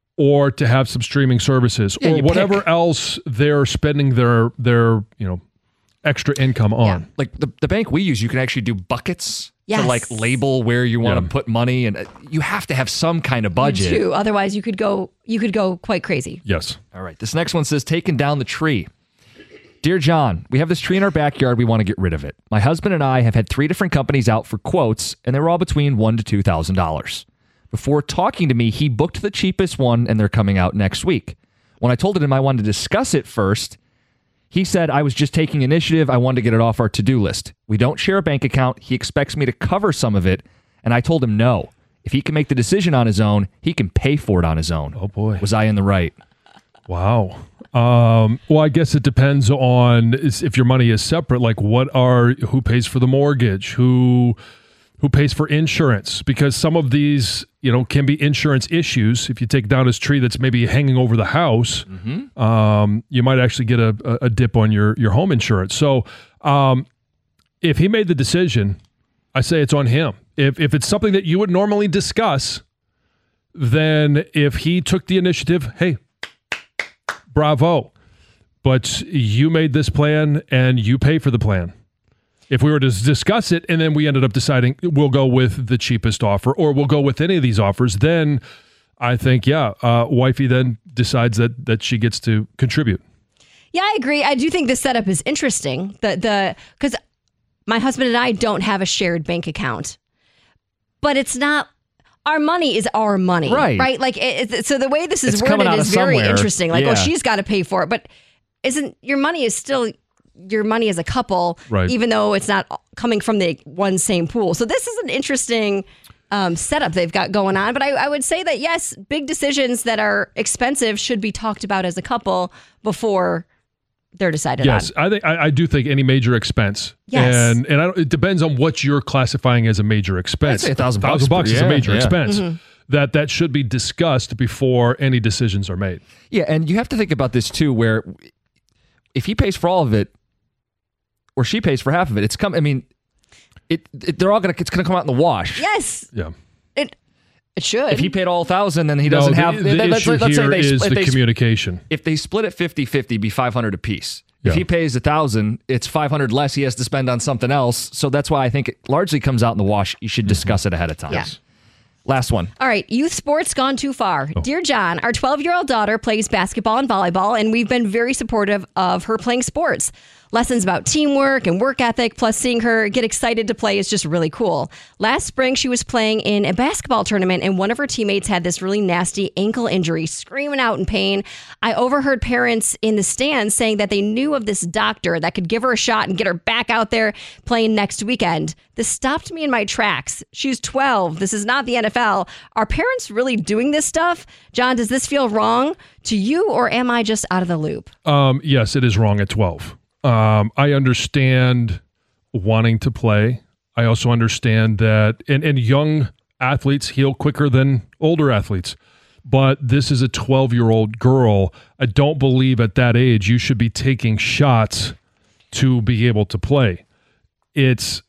or to have some streaming services, Yeah, or you whatever pick. else they're spending their their you know extra income on? Like the, the bank we use, you can actually do buckets Yes. to like label where you want to Yeah. put money, and uh, you have to have some kind of budget. Too. Otherwise, you could go you could go quite crazy. Yes. All right. This next one says, taking down the tree. Dear John, we have this tree in our backyard. We want to get rid of it. My husband and I have had three different companies out for quotes, and they were all between one to two thousand dollars. Before talking to me, he booked the cheapest one, and they're coming out next week. When I told him I wanted to discuss it first, he said I was just taking initiative. I wanted to get it off our to-do list. We don't share a bank account. He expects me to cover some of it, and I told him no. If he can make the decision on his own, he can pay for it on his own. Oh boy. Was I in the right? Wow. Um, well, I guess it depends on is- if your money is separate. Like, what are who pays for the mortgage? Who who pays for insurance? Because some of these, you know, can be insurance issues. If you take down this tree that's maybe hanging over the house, um, you might actually get a, a a dip on your your home insurance. So, um, if he made the decision, I say it's on him. If if it's something that you would normally discuss, then if he took the initiative, hey, bravo. But you made this plan and you pay for the plan. If we were to discuss it and then we ended up deciding we'll go with the cheapest offer or we'll go with any of these offers, then I think, yeah, uh, wifey then decides that that she gets to contribute. Yeah, I agree. I do think this setup is interesting. The the because my husband and I don't have a shared bank account, but it's not. Our money is our money, Right. Right. Like it, it- so, the way this is It's coming worded out is of very somewhere. interesting. Like, Yeah. oh, she's got to pay for it, but isn't your money is still your money as a couple, Right. even though it's not coming from the one same pool. So this is an interesting um, setup they've got going on. But I, I would say that yes, big decisions that are expensive should be talked about as a couple before they're decided Yes, on. I think I, I do think any major expense, Yes. and and I don't, it depends on what you're classifying as a major expense. I'd say a thousand thousand bucks, bucks is a yeah, major yeah. expense. Mm-hmm. That that should be discussed before any decisions are made. Yeah, and you have to think about this too, where if he pays for all of it, or she pays for half of it, it's come. I mean, it, it they're all gonna it's gonna come out in the wash. Yes, Yeah. it it should. If he paid all thousand, then he doesn't no, the, have. the let's, issue let's say here they, is if the they, communication. if they split it fifty-fifty, it'd be five hundred apiece. If Yeah. he pays a thousand, it's five hundred less he has to spend on something else. So that's why I think it largely comes out in the wash. You should discuss it ahead of time. Yeah. Last one. All right, youth sports gone too far. Oh. Dear John, our twelve-year-old daughter plays basketball and volleyball, and we've been very supportive of her playing sports. Lessons about teamwork and work ethic, plus seeing her get excited to play is just really cool. Last spring, she was playing in a basketball tournament, and one of her teammates had this really nasty ankle injury, screaming out in pain. I overheard parents in the stands saying that they knew of this doctor that could give her a shot and get her back out there playing next weekend. This stopped me in my tracks. She's twelve. This is not the N F L. Are parents really doing this stuff? John, does this feel wrong to you, or am I just out of the loop? Um, yes, it is wrong at twelve. Um, I understand wanting to play. I also understand that, and, and young athletes heal quicker than older athletes. But this is a twelve-year-old girl. I don't believe at that age you should be taking shots to be able to play. It's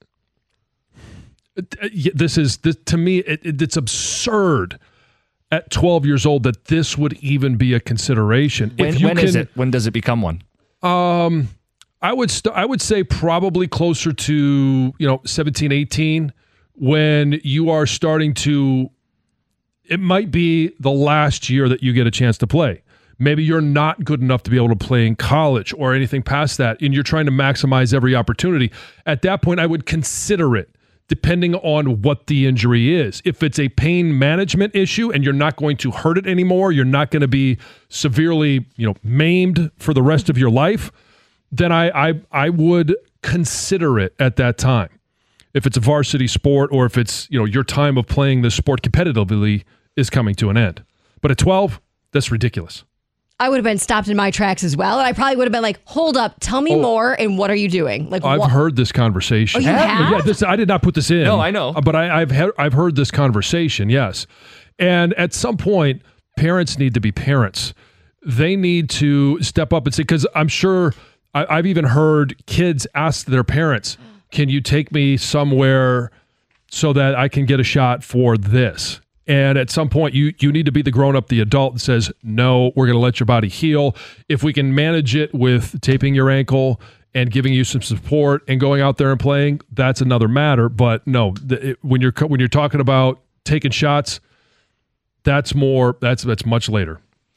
this is this, to me it, it, it's absurd at twelve years old that this would even be a consideration. When, if you when can, is it? When does it become one? Um, I would st- I would say probably closer to, you know, seventeen, eighteen, when you are starting to. It might be the last year that you get a chance to play. Maybe you're not good enough to be able to play in college or anything past that, and you're trying to maximize every opportunity. At that point, I would consider it, depending on what the injury is. If it's a pain management issue and you're not going to hurt it anymore, you're not going to be severely, you know, maimed for the rest of your life, then I, I I would consider it at that time. If it's a varsity sport or if it's, you know, your time of playing this sport competitively is coming to an end. But at twelve, that's ridiculous. I would have been stopped in my tracks as well. And I probably would have been like, hold up, tell me oh, more. And what are you doing? Like, I've what? heard this conversation. Oh, you have? Yeah, this, I did not put this in. No, I know. But I, I've, he- I've heard this conversation, yes. And at some point, parents need to be parents. They need to step up and say, because I'm sure I, I've even heard kids ask their parents, can you take me somewhere so that I can get a shot for this? And at some point, you you need to be the grown-up, the adult that says, no, we're going to let your body heal. If we can manage it with taping your ankle and giving you some support and going out there and playing, that's another matter. But no, the, it, when you're when you're talking about taking shots, that's more, that's that's much later.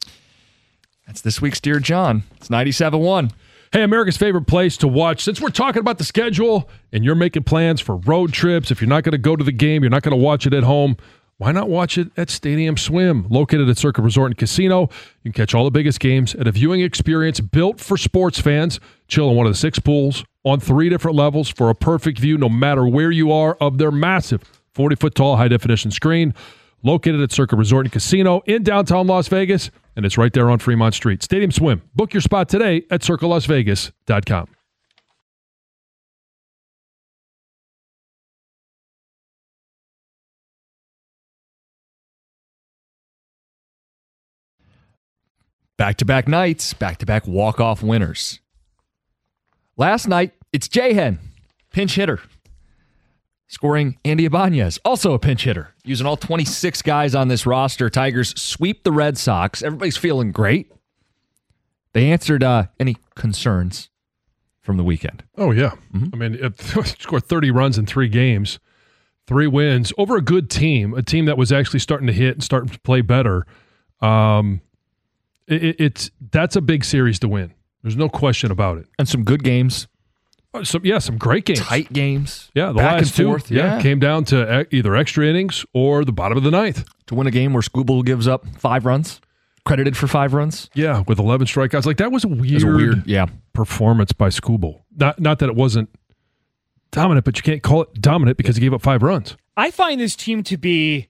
That's this week's Dear John. It's ninety-seven one. Hey, America's favorite place to watch. Since we're talking about the schedule and you're making plans for road trips, if you're not going to go to the game, you're not going to watch it at home, why not watch it at Stadium Swim? Located at Circa Resort and Casino, you can catch all the biggest games at a viewing experience built for sports fans. Chill in one of the six pools on three different levels for a perfect view no matter where you are of their massive forty-foot tall high-definition screen. Located at Circa Resort and Casino in downtown Las Vegas, and it's right there on Fremont Street. Stadium Swim. Book your spot today at circa las vegas dot com. Back-to-back nights, back-to-back walk-off winners. Last night, it's J-Hen, pinch hitter. Scoring Andy Ibanez, also a pinch hitter. Using all twenty-six guys on this roster, Tigers sweep the Red Sox. Everybody's feeling great. They answered uh, any concerns from the weekend. Oh, yeah. Mm-hmm. I mean, it scored thirty runs in three games, three wins over a good team, a team that was actually starting to hit and starting to play better. Um, it, it's that's a big series to win. There's no question about it. And some good games. Some, yeah, some great games. Tight games. Yeah, the back last and two forth, yeah, yeah. came down to e- either extra innings or the bottom of the ninth. To win a game where Skubal gives up five runs, credited for five runs. Yeah, with eleven strikeouts. Like, that was a weird, was a weird yeah. performance by Skubal. Not, not that it wasn't dominant, but you can't call it dominant because he gave up five runs. I find this team to be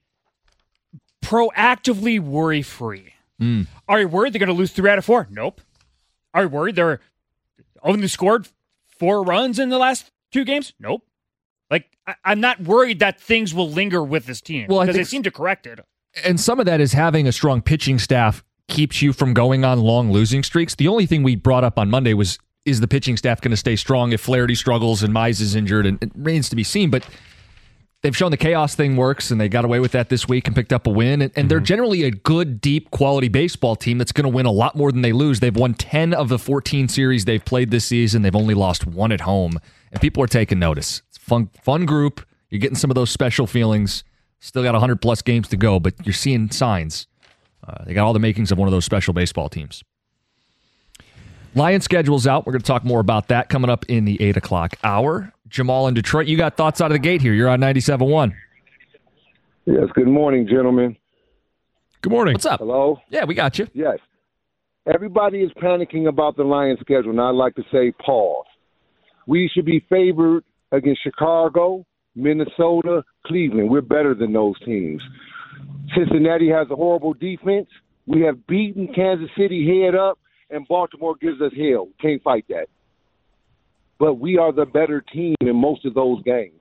proactively worry-free. Mm. Are you worried they're going to lose three out of four? Nope. Are you worried they're only scored four runs in the last two games? Nope. Like, I, I'm not worried that things will linger with this team well, because they seem to correct it. And some of that is having a strong pitching staff keeps you from going on long losing streaks. The only thing we brought up on Monday was, is the pitching staff going to stay strong if Flaherty struggles and Mize is injured? And it remains to be seen, but they've shown the chaos thing works, and they got away with that this week and picked up a win. And, and mm-hmm. they're generally a good, deep, quality baseball team that's going to win a lot more than they lose. They've won ten of the fourteen series they've played this season. They've only lost one at home, and people are taking notice. It's a fun, fun group. You're getting some of those special feelings. Still got one hundred plus games to go, but you're seeing signs. Uh, they got all the makings of one of those special baseball teams. Lions schedule's out. We're going to talk more about that coming up in the eight o'clock hour. Jamal in Detroit, you got thoughts out of the gate here. You're on ninety-seven one. Yes, good morning, gentlemen. Good morning. What's up? Hello? Yeah, we got you. Yes. Everybody is panicking about the Lions schedule, and I'd like to say pause. We should be favored against Chicago, Minnesota, Cleveland. We're better than those teams. Cincinnati has a horrible defense. We have beaten Kansas City head up, and Baltimore gives us hell. Can't fight that. But we are the better team in most of those games.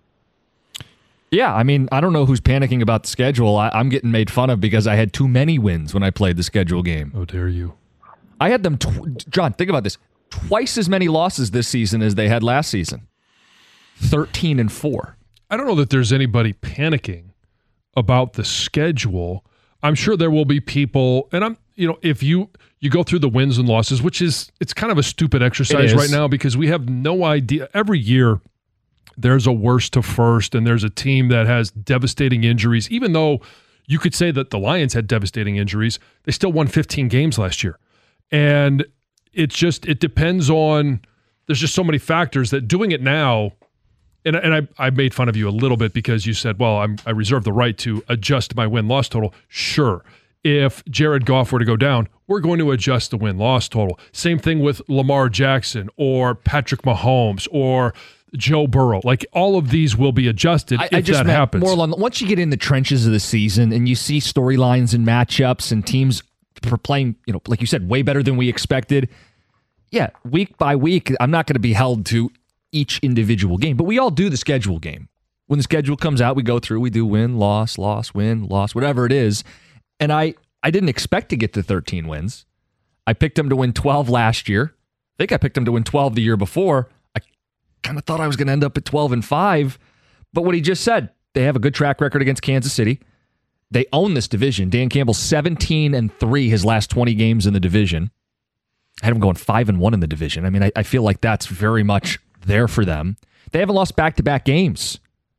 Yeah, I mean, I don't know who's panicking about the schedule. I, I'm getting made fun of because I had too many wins when I played the schedule game. Oh, dare you. I had them, tw- John, think about this, twice as many losses this season as they had last season. thirteen and four. I don't know that there's anybody panicking about the schedule. I'm sure there will be people, and I'm, you know, if you you go through the wins and losses, which is, it's kind of a stupid exercise right now because we have no idea. Every year, there's a worst to first, and there's a team that has devastating injuries. Even though you could say that the Lions had devastating injuries, they still won fifteen games last year. And it's just, it depends on, there's just so many factors that doing it now, and, and I, I made fun of you a little bit because you said, well, I'm, I reserve the right to adjust my win-loss total. Sure. If Jared Goff were to go down, we're going to adjust the win-loss total. Same thing with Lamar Jackson or Patrick Mahomes or Joe Burrow. Like, all of these will be adjusted I, if I just that meant happens. more along, once you get in the trenches of the season and you see storylines and matchups and teams for playing, you know, like you said, way better than we expected. Yeah, week by week, I'm not going to be held to each individual game, but we all do the schedule game. When the schedule comes out, we go through, we do win, loss, loss, win, loss, whatever it is. And I, I didn't expect to get to thirteen wins. I picked them to win twelve last year. I think I picked them to win twelve the year before. I kind of thought I was going to end up at twelve and five. But what he just said, they have a good track record against Kansas City. They own this division. Dan Campbell, seventeen and three his last twenty games in the division. I had him going five and one in the division. I mean, I, I feel like that's very much there for them. They haven't lost back-to-back games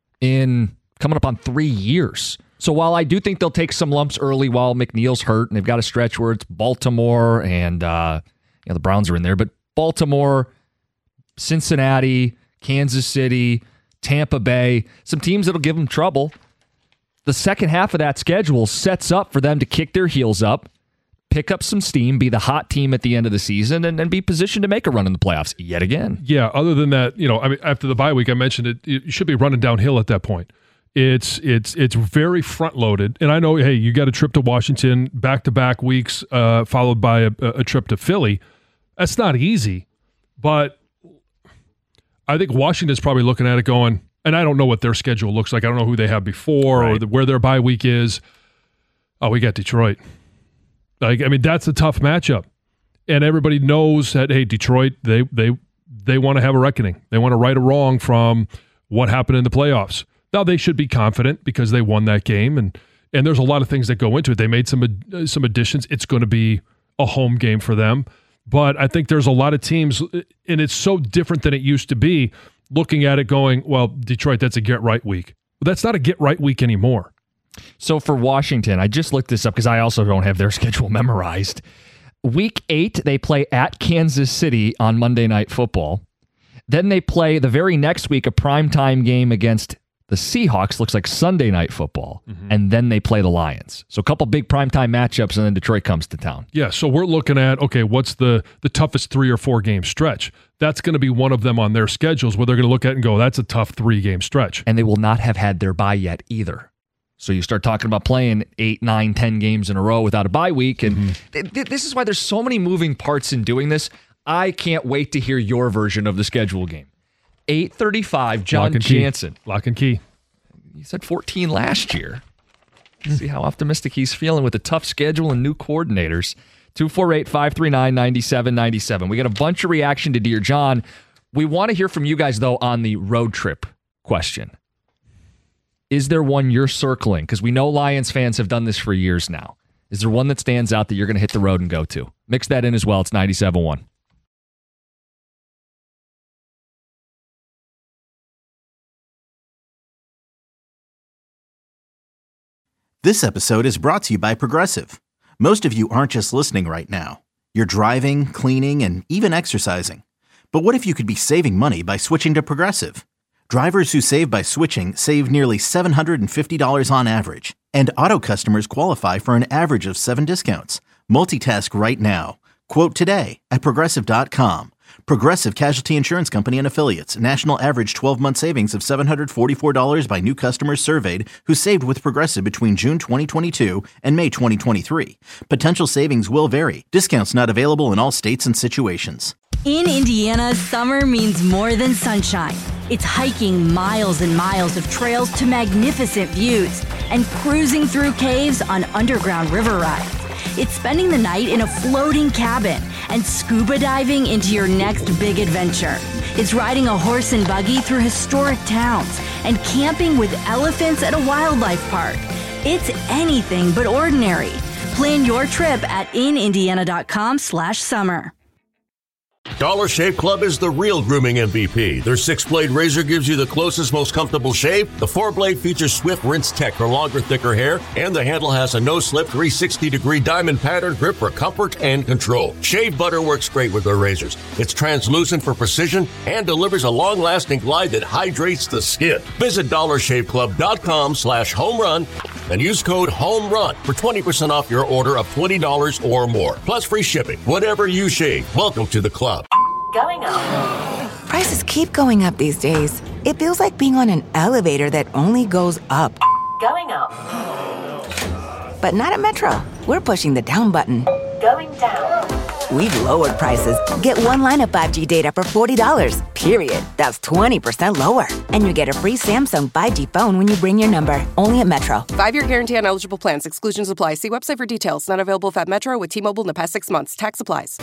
in coming up on three years. So while I do think they'll take some lumps early while McNeil's hurt, and they've got a stretch where it's Baltimore and uh, you know, the Browns are in there, but Baltimore, Cincinnati, Kansas City, Tampa Bay, some teams that'll give them trouble. The second half of that schedule sets up for them to kick their heels up, pick up some steam, be the hot team at the end of the season, and, and be positioned to make a run in the playoffs yet again. Yeah, other than that, you know, I mean, after the bye week, I mentioned it, you should be running downhill at that point. It's it's it's very front loaded, and I know. Hey, you got a trip to Washington, back to back weeks, uh, followed by a, a trip to Philly. That's not easy, but I think Washington's probably looking at it going, and I don't know what their schedule looks like. I don't know who they have before right. or the, where their bye week is. Oh, we got Detroit. Like, I mean, that's a tough matchup, and everybody knows that. Hey, Detroit, they they they want to have a reckoning. They want to right a wrong from what happened in the playoffs. Now, they should be confident because they won that game, and and there's a lot of things that go into it. They made some uh, some additions. It's going to be a home game for them. But I think there's a lot of teams, and it's so different than it used to be, looking at it going, well, Detroit, that's a get-right week. Well, that's not a get-right week anymore. So for Washington, I just looked this up because I also don't have their schedule memorized. Week eight, they play at Kansas City on Monday Night Football. Then they play the very next week a primetime game against the Seahawks, looks like Sunday Night Football, mm-hmm. and then they play the Lions. So a couple big primetime matchups, and then Detroit comes to town. Yeah, so we're looking at, okay, what's the, the toughest three or four game stretch? That's going to be one of them on their schedules where they're going to look at and go, that's a tough three-game stretch. And they will not have had their bye yet either. So you start talking about playing eight, nine, ten games in a row without a bye week, and mm-hmm. th- th- this is why there's so many moving parts in doing this. I can't wait to hear your version of the schedule game. eight thirty-five, John Lock Jansen. Key. Lock and key. He said fourteen last year. See how optimistic he's feeling with a tough schedule and new coordinators. two four eight, five three nine, nine seven nine seven. We got a bunch of reaction to Dear John. We want to hear from you guys, though, on the road trip question. Is there one you're circling? Because we know Lions fans have done this for years now. Is there one that stands out that you're going to hit the road and go to? Mix that in as well. It's ninety-seven point one. This episode is brought to you by Progressive. Most of you aren't just listening right now. You're driving, cleaning, and even exercising. But what if you could be saving money by switching to Progressive? Drivers who save by switching save nearly seven hundred fifty dollars on average. And auto customers qualify for an average of seven discounts. Multitask right now. Quote today at Progressive dot com. Progressive Casualty Insurance Company and Affiliates. National average twelve-month savings of seven hundred forty-four dollars by new customers surveyed who saved with Progressive between June twenty twenty-two and May twenty twenty-three. Potential savings will vary. Discounts not available in all states and situations. In Indiana, summer means more than sunshine. It's hiking miles and miles of trails to magnificent views and cruising through caves on underground river rides. It's spending the night in a floating cabin and scuba diving into your next big adventure. It's riding a horse and buggy through historic towns and camping with elephants at a wildlife park. It's anything but ordinary. Plan your trip at inindiana.com slash summer. Dollar Shave Club is the real grooming M V P. Their six-blade razor gives you the closest, most comfortable shave. The four-blade features Swift Rinse Tech for longer, thicker hair. And the handle has a no-slip three hundred sixty degree diamond pattern grip for comfort and control. Shave butter works great with their razors. It's translucent for precision and delivers a long-lasting glide that hydrates the skin. Visit dollar shave club dot com slash home run and use code HOMERUN for twenty percent off your order of twenty dollars or more. Plus free shipping. Whatever you shave, welcome to the club. Going up. Prices keep going up these days. It feels like being on an elevator that only goes up. Going up. But not at Metro. We're pushing the down button. Going down. We've lowered prices. Get one line of five G data for forty dollars. Period. That's twenty percent lower. And you get a free Samsung five G phone when you bring your number. Only at Metro. Five-year guarantee on eligible plans. Exclusions apply. See website for details. Not available at Metro with T-Mobile in the past six months. Tax applies.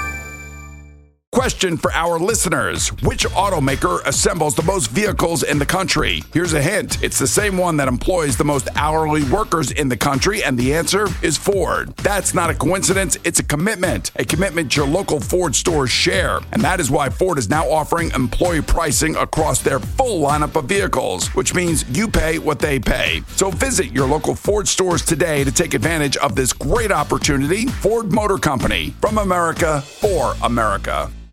Question for our listeners. Which automaker assembles the most vehicles in the country? Here's a hint. It's the same one that employs the most hourly workers in the country, and the answer is Ford. That's not a coincidence. It's a commitment. A commitment your local Ford stores share. And that is why Ford is now offering employee pricing across their full lineup of vehicles, which means you pay what they pay. So visit your local Ford stores today to take advantage of this great opportunity. Ford Motor Company. From America, for America.